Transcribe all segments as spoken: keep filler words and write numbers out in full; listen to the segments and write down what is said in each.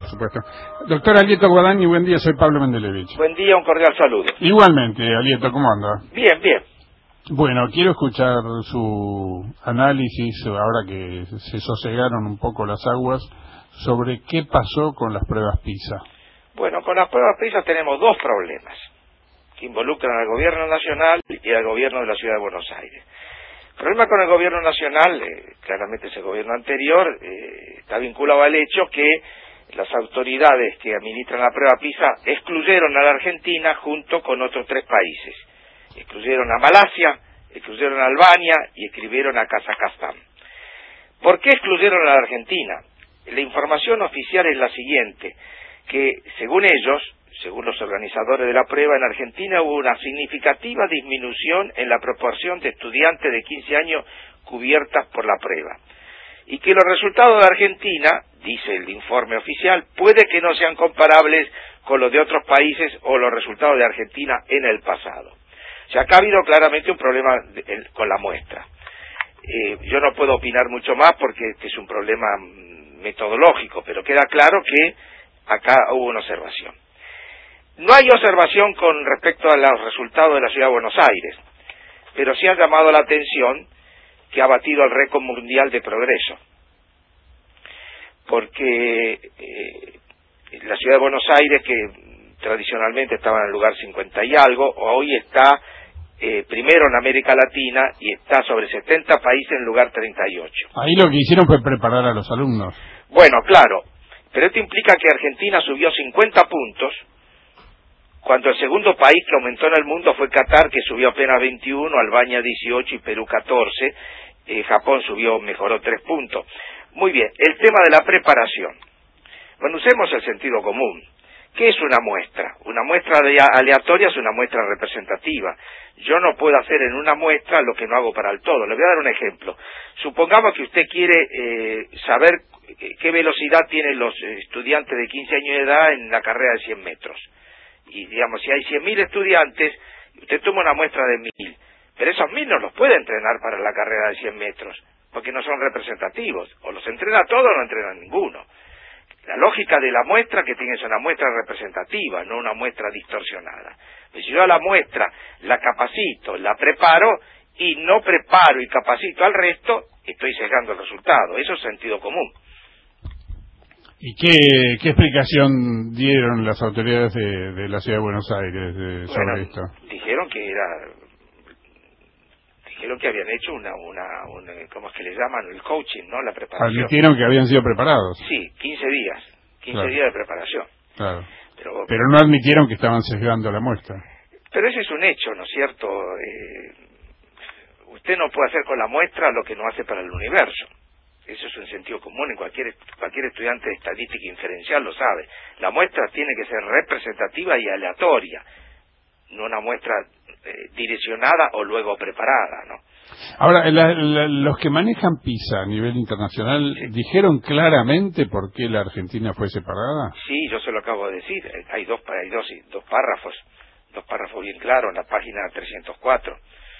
supuesto. Doctor Alieto Guadagni, buen día, soy Pablo Mendelevich. Buen día, un cordial saludo. Igualmente, Alieto, ¿cómo anda? Bien, bien. Bueno, quiero escuchar su análisis, ahora que se sosegaron un poco las aguas, sobre qué pasó con las pruebas PISA. Bueno, con las pruebas PISA tenemos dos problemas que involucran al gobierno nacional y al gobierno de la ciudad de Buenos Aires. El problema con el gobierno nacional, eh, claramente es el gobierno anterior, eh, está vinculado al hecho que las autoridades que administran la prueba PISA excluyeron a la Argentina junto con otros tres países. Excluyeron a Malasia, excluyeron a Albania y excluyeron a Kazajstán. ¿Por qué excluyeron a la Argentina? La información oficial es la siguiente, que según ellos, según los organizadores de la prueba, en Argentina hubo una significativa disminución en la proporción de estudiantes de quince años cubiertas por la prueba. Y que los resultados de Argentina, dice el informe oficial, puede que no sean comparables con los de otros países o los resultados de Argentina en el pasado. O sea, acá ha habido claramente un problema de, el, con la muestra. Eh, yo no puedo opinar mucho más porque este es un problema metodológico, pero queda claro que acá hubo una observación. No hay observación con respecto a los resultados de la Ciudad de Buenos Aires, pero sí ha llamado la atención que ha batido el récord mundial de progreso, porque eh, la Ciudad de Buenos Aires, que tradicionalmente estaba en el lugar cincuenta y algo, hoy está eh, primero en América Latina y está sobre setenta países en lugar treinta y ocho. Ahí lo que hicieron fue preparar a los alumnos. Bueno, claro, pero esto implica que Argentina subió cincuenta puntos, cuando el segundo país que aumentó en el mundo fue Qatar, que subió apenas veintiuno, Albania dieciocho y Perú catorce, eh, Japón subió, mejoró tres puntos. Muy bien, el tema de la preparación. Bueno, usemos el sentido común. ¿Qué es una muestra? Una muestra aleatoria es una muestra representativa. Yo no puedo hacer en una muestra lo que no hago para el todo. Le voy a dar un ejemplo. Supongamos que usted quiere eh, saber qué velocidad tienen los estudiantes de quince años de edad en la carrera de cien metros. Y digamos, si hay cien mil estudiantes, usted toma una muestra de mil, pero esos mil no los puede entrenar para la carrera de cien metros, porque no son representativos. O los entrena todos o no entrena ninguno. La lógica de la muestra que tiene es una muestra representativa, no una muestra distorsionada. Pues si yo a la muestra la capacito, la preparo, y no preparo y capacito al resto, estoy sesgando el resultado. Eso es sentido común. ¿Y qué, qué explicación dieron las autoridades de, de la Ciudad de Buenos Aires de, sobre bueno, esto? Dijeron que era, dijeron que habían hecho una, una, una, ¿cómo es que le llaman? El coaching, ¿no? La preparación. Admitieron que habían sido preparados. Sí, quince días, quince claro. días de preparación. Claro. Pero, pero no admitieron que estaban sesgando la muestra. Pero ese es un hecho, ¿no es cierto? Eh, usted no puede hacer con la muestra lo que no hace para el universo. Eso es un sentido común, en cualquier cualquier estudiante de estadística inferencial lo sabe. La muestra tiene que ser representativa y aleatoria, no una muestra eh, direccionada o luego preparada, ¿no? Ahora, la, la, los que manejan PISA a nivel internacional, sí, ¿dijeron claramente por qué la Argentina fue separada? Sí, yo se lo acabo de decir. Hay dos, hay dos, dos párrafos, dos párrafos bien claros en la página trescientos cuatro.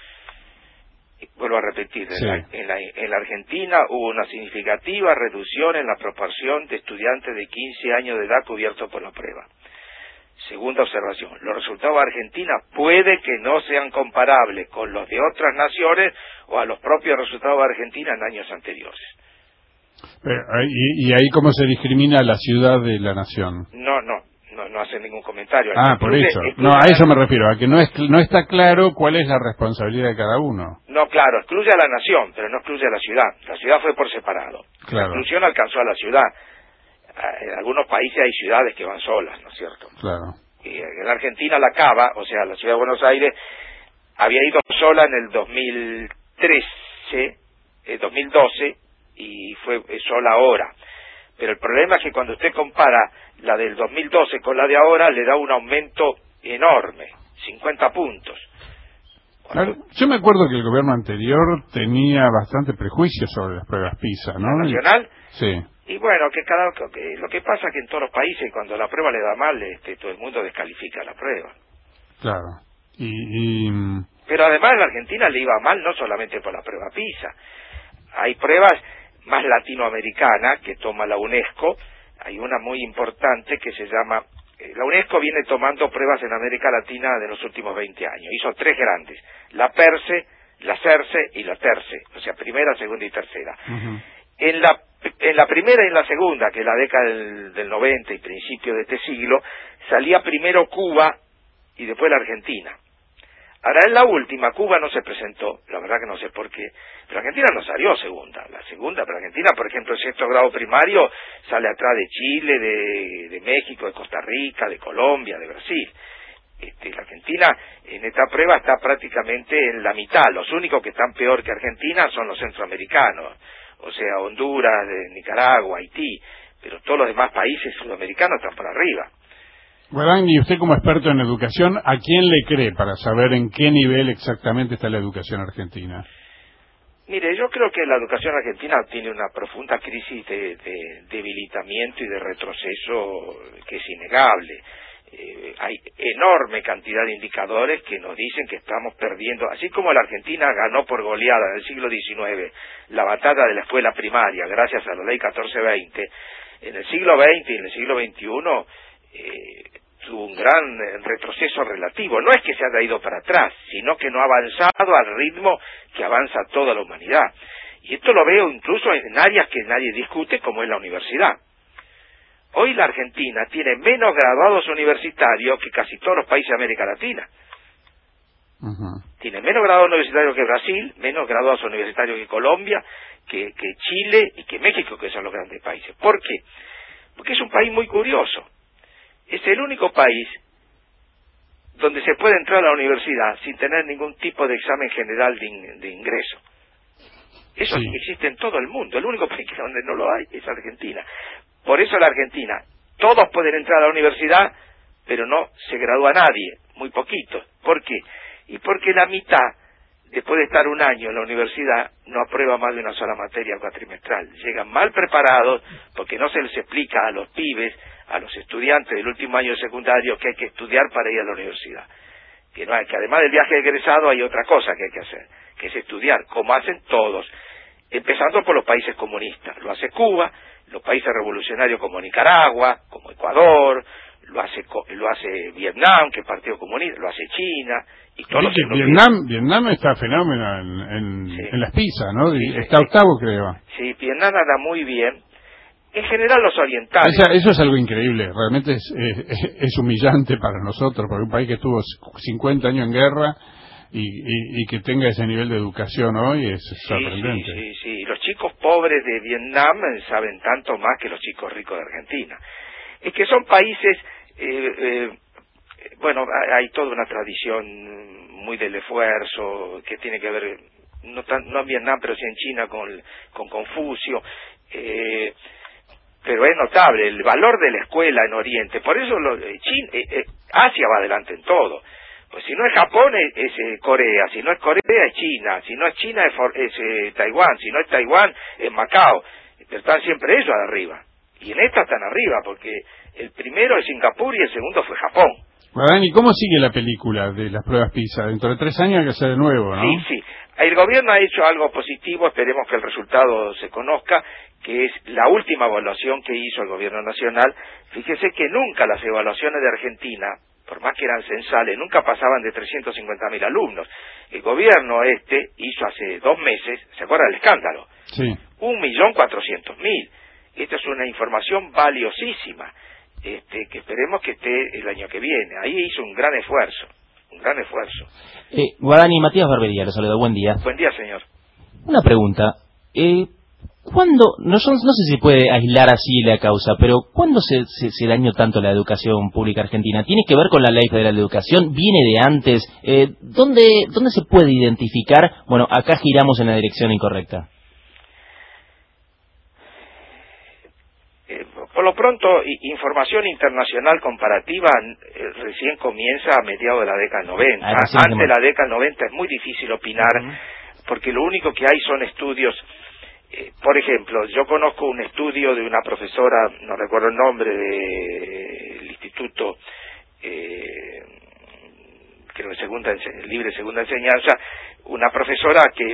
Vuelvo a repetir, sí. en, la, en, la, en la Argentina hubo una significativa reducción en la proporción de estudiantes de quince años de edad cubiertos por la prueba. Segunda observación, los resultados de Argentina puede que no sean comparables con los de otras naciones o a los propios resultados de Argentina en años anteriores. Pero, ¿y, ¿Y ahí cómo se discrimina la ciudad de la nación? No, no. No, no hace ningún comentario. Ah, por eso. No, a eso me refiero, a que no, es, no está claro cuál es la responsabilidad de cada uno. No, claro, excluye a la nación, pero no excluye a la ciudad. La ciudad fue por separado. Claro. La exclusión alcanzó a la ciudad. En algunos países hay ciudades que van solas, ¿no es cierto? Claro. Y en la Argentina la Cava, o sea, la ciudad de Buenos Aires, había ido sola en el dos mil trece, el dos mil doce, y fue sola ahora. Pero el problema es que cuando usted compara la del dos mil doce con la de ahora, le da un aumento enorme, cincuenta puntos. Cuando... Yo me acuerdo que el gobierno anterior tenía bastante prejuicio sobre las pruebas PISA, ¿no? ¿La nacional? Sí. Y bueno, que cada que, lo que pasa es que en todos los países, cuando la prueba le da mal, este, todo el mundo descalifica la prueba. Claro. Y, y... Pero además la Argentina le iba mal no solamente por la prueba PISA. Hay pruebas más latinoamericanas que toma la UNESCO. hay una muy importante que se llama, eh, la UNESCO viene tomando pruebas en América Latina de los últimos veinte años, hizo tres grandes, la PERCE, la CERCE y la TERCE, o sea, primera, segunda y tercera. Uh-huh. En la en la primera y en la segunda, que es la década del, del noventa y principio de este siglo, salía primero Cuba y después la Argentina. Ahora en la última, Cuba no se presentó, la verdad que no sé por qué, pero Argentina no salió segunda. La segunda, pero Argentina, por ejemplo, el sexto grado primario sale atrás de Chile, de, de México, de Costa Rica, de Colombia, de Brasil. Este, la Argentina en esta prueba está prácticamente en la mitad. Los únicos que están peor que Argentina son los centroamericanos, o sea, Honduras, Nicaragua, Haití, pero todos los demás países sudamericanos están por arriba. Guarani, y usted como experto en educación, ¿a quién le cree para saber en qué nivel exactamente está la educación argentina? Mire, yo creo que la educación argentina tiene una profunda crisis de, de debilitamiento y de retroceso que es innegable. Eh, hay enorme cantidad de indicadores que nos dicen que estamos perdiendo, así como la Argentina ganó por goleada en el siglo diecinueve la batalla de la escuela primaria gracias a la ley catorce veinte, en el siglo veinte y en el siglo veintiuno eh, tuvo un gran retroceso relativo. No es que se haya ido para atrás, sino que no ha avanzado al ritmo que avanza toda la humanidad. Y esto lo veo incluso en áreas que nadie discute, como es la universidad. Hoy la Argentina tiene menos graduados universitarios que casi todos los países de América Latina. Uh-huh. Tiene menos graduados universitarios que Brasil, menos graduados universitarios que Colombia, que, que Chile y que México, que son los grandes países. ¿Por qué? Porque es un país muy curioso. Es el único país donde se puede entrar a la universidad sin tener ningún tipo de examen general de, in, de ingreso. Eso sí existe en todo el mundo. El único país donde no lo hay es Argentina. Por eso la Argentina, todos pueden entrar a la universidad, pero no se gradúa nadie, muy poquito. ¿Por qué? Y porque la mitad, después de estar un año en la universidad, no aprueba más de una sola materia cuatrimestral. Llegan mal preparados porque no se les explica a los pibes, a los estudiantes del último año de secundario, que hay que estudiar para ir a la universidad. Que, no hay, que además del viaje de egresado hay otra cosa que hay que hacer, que es estudiar, como hacen todos, empezando por los países comunistas. Lo hace Cuba, los países revolucionarios como Nicaragua, como Ecuador, lo hace lo hace Vietnam, que es Partido Comunista, lo hace China, y todos los Vietnam, Vietnam está fenómeno en, en, sí. en las pizzas, ¿no? Sí, está sí, octavo, creo. Sí, Vietnam anda muy bien. En general los orientales. Esa, eso es algo increíble, realmente es, es, es humillante para nosotros, porque un país que estuvo cincuenta años en guerra y, y, y que tenga ese nivel de educación hoy es sí, sorprendente. Sí, sí, sí. Los chicos pobres de Vietnam saben tanto más que los chicos ricos de Argentina. Es que son países, eh, eh, bueno, hay toda una tradición muy del esfuerzo que tiene que ver, no, tan, no en Vietnam, pero sí en China con, con Confucio. Eh, pero es notable el valor de la escuela en Oriente. Por eso lo, China, eh, eh, Asia va adelante en todo. Pues si no es Japón es, es eh, Corea, si no es Corea es China, si no es China es, for, es eh, Taiwán, si no es Taiwán es Macao. Pero están siempre ellos arriba. Y en esta están arriba, porque el primero es Singapur y el segundo fue Japón. ¿Y cómo sigue la película de las pruebas PISA? Dentro de tres años hay que hacer de nuevo, ¿no? Sí, sí. El gobierno ha hecho algo positivo, esperemos que el resultado se conozca, que es la última evaluación que hizo el gobierno nacional. Fíjese que nunca las evaluaciones de Argentina, por más que eran censales, nunca pasaban de trescientos cincuenta mil alumnos. El gobierno este hizo hace dos meses, ¿se acuerda del escándalo? Sí. Un millón cuatrocientos mil. Esta es una información valiosísima, este, que esperemos que esté el año que viene. Ahí hizo un gran esfuerzo, un gran esfuerzo. Eh, Guarani, Matías Barbería, le saludo, buen día. Buen día, señor. Una pregunta, eh, ¿cuándo, no, no sé si puede aislar así la causa, pero ¿cuándo se, se, se dañó tanto la educación pública argentina? ¿Tiene que ver con la Ley Federal de Educación? ¿Viene de antes? Eh, ¿dónde, ¿Dónde se puede identificar? Bueno, acá giramos en la dirección incorrecta. Por lo pronto, información internacional comparativa eh, recién comienza a mediados de la década del noventa. Ah, Antes de la década del noventa es muy difícil opinar, uh-huh. porque lo único que hay son estudios. Eh, por ejemplo, yo conozco un estudio de una profesora, no recuerdo el nombre, del Instituto, eh, creo que segunda, Libre Segunda Enseñanza, una profesora que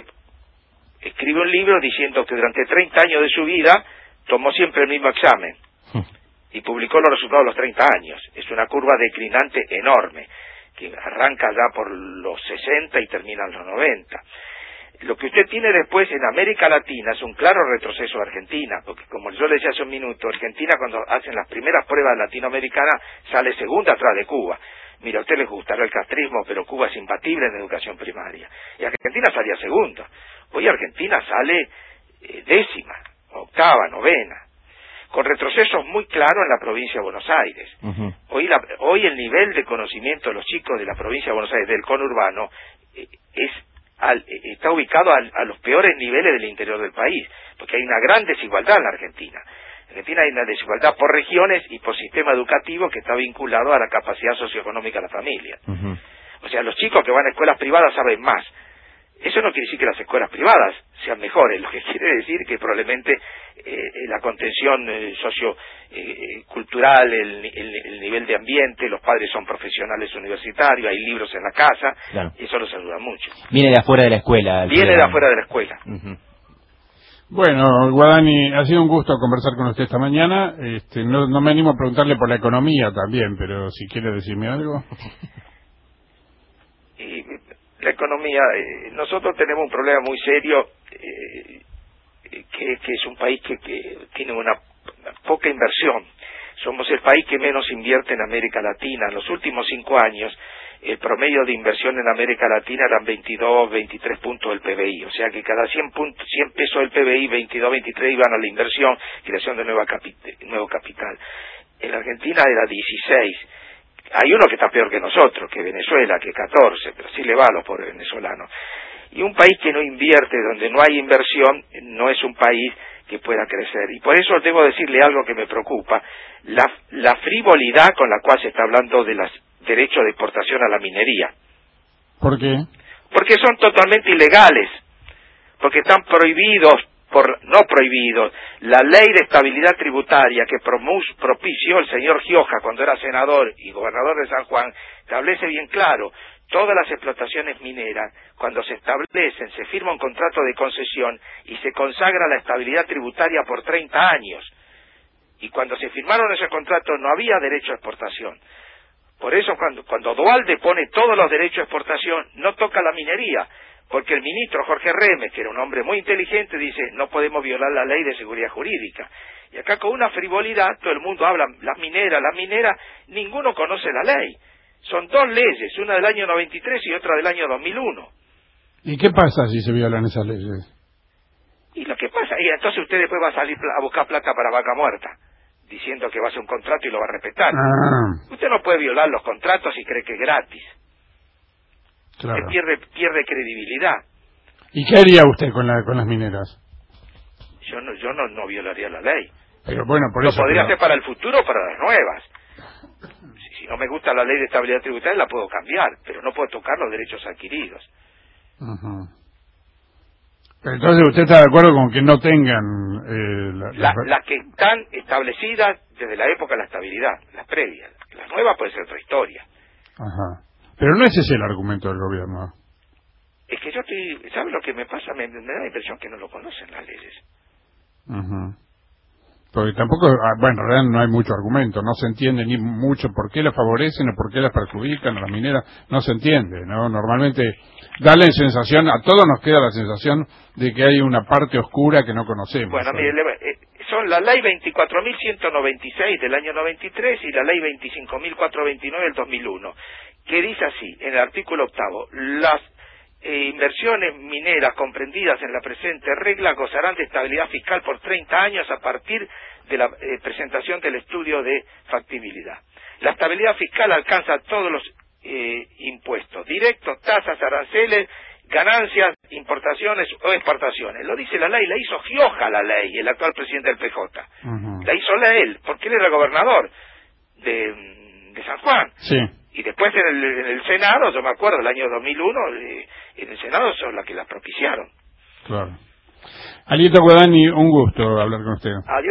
escribe un libro diciendo que durante treinta años de su vida tomó siempre el mismo examen. y publicó los resultados de los treinta años. Es una curva declinante enorme, que arranca ya por los sesenta y termina en los noventa. Lo que usted tiene después en América Latina es un claro retroceso de Argentina, porque como yo le decía hace un minuto, Argentina cuando hacen las primeras pruebas latinoamericanas sale segunda atrás de Cuba. Mira, a usted les gustará el castrismo, pero Cuba es imbatible en educación primaria. Y Argentina salía segunda. Hoy Argentina sale eh, décima, octava, novena, con retrocesos muy claros en la provincia de Buenos Aires. Uh-huh. Hoy, la, hoy el nivel de conocimiento de los chicos de la provincia de Buenos Aires, del conurbano, eh, es Al, está ubicado al, a los peores niveles del interior del país, porque hay una gran desigualdad en la Argentina. En Argentina hay una desigualdad por regiones y por sistema educativo que está vinculado a la capacidad socioeconómica de la familia. Uh-huh. O sea, los chicos que van a escuelas privadas saben más. Eso no quiere decir que las escuelas privadas sean mejores, lo que quiere decir que probablemente eh, la contención eh, sociocultural, eh, el, el, el nivel de ambiente, los padres son profesionales universitarios, hay libros en la casa, claro. Y eso los ayuda mucho. Viene de afuera de la escuela. Viene de afuera de la escuela. Uh-huh. Bueno, Guadagni, ha sido un gusto conversar con usted esta mañana. Este, no, no me animo a preguntarle por la economía también, pero si quiere decirme algo. Y, la economía, eh, nosotros tenemos un problema muy serio, eh, que, que es un país que, que tiene una, una poca inversión. Somos el país que menos invierte en América Latina. En los últimos cinco años, el promedio de inversión en América Latina eran veintidós, veintitrés puntos del P B I. O sea que cada cien, puntos, cien pesos del P B I, veintidós, veintitrés iban a la inversión, creación de nueva capi- nuevo capital. En la Argentina era dieciséis. Hay uno que está peor que nosotros, que Venezuela, que catorce, pero sí le va a los pobres venezolanos. Y un país que no invierte, donde no hay inversión, no es un país que pueda crecer. Y por eso debo decirle algo que me preocupa, la, la frivolidad con la cual se está hablando de los derechos de exportación a la minería. ¿Por qué? Porque son totalmente ilegales, porque están prohibidos, por no prohibidos. La ley de estabilidad tributaria que propició el señor Gioja cuando era senador y gobernador de San Juan, establece bien claro, todas las explotaciones mineras, cuando se establecen, se firma un contrato de concesión y se consagra la estabilidad tributaria por treinta años. Y cuando se firmaron esos contratos no había derecho a exportación. Por eso cuando, cuando Duhalde pone todos los derechos de exportación, no toca la minería, porque el ministro Jorge Remes, que era un hombre muy inteligente, dice, no podemos violar la ley de seguridad jurídica. Y acá con una frivolidad, todo el mundo habla, las mineras, las mineras, ninguno conoce la ley. Son dos leyes, una del año noventa y tres y otra del año dos mil uno. ¿Y qué pasa si se violan esas leyes? Y lo que pasa, y entonces usted después va a salir a buscar plata para Vaca Muerta, diciendo que va a hacer un contrato y lo va a respetar. Ah. Usted no puede violar los contratos si cree que es gratis. Claro. Usted pierde, pierde credibilidad. ¿Y qué haría usted con, la, con las mineras? Yo no, yo no, no violaría la ley. Pero bueno, por lo eso... Lo podría pero... hacer para el futuro o para las nuevas. Si, si no me gusta la ley de estabilidad tributaria, la puedo cambiar, pero no puedo tocar los derechos adquiridos. Uh-huh. Pero entonces usted está de acuerdo con que no tengan... Eh, la, la... La, las que están establecidas desde la época de la estabilidad, las previas. Las nuevas puede ser otra historia. Ajá. Pero no ese es el argumento del gobierno. Es que yo estoy... ¿Sabe lo que me pasa? Me, me da la impresión que no lo conocen las leyes. Uh-huh. Porque tampoco... Bueno, en realidad no hay mucho argumento. No se entiende ni mucho por qué las favorecen o por qué las perjudican a las mineras. No se entiende, ¿no? Normalmente da la sensación... A todos nos queda la sensación de que hay una parte oscura que no conocemos. Bueno, mire, eh, son la ley veinticuatro mil ciento noventa y seis del año noventa y tres y la ley veinticinco mil cuatrocientos veintinueve del dos mil uno, que dice así, en el artículo octavo, las eh, inversiones mineras comprendidas en la presente regla gozarán de estabilidad fiscal por treinta años a partir de la eh, presentación del estudio de factibilidad. La estabilidad fiscal alcanza todos los eh, impuestos, directos, tasas, aranceles, ganancias, importaciones o exportaciones. Lo dice la ley, la hizo Gioja la ley, el actual presidente del P J. Uh-huh. La hizo él, porque él era gobernador de, de San Juan. Sí. Y después en el, en el Senado, yo me acuerdo, el año dos mil uno, eh, en el Senado son las que la propiciaron. Claro. Alieta Guadagni, un gusto hablar con usted. Adiós.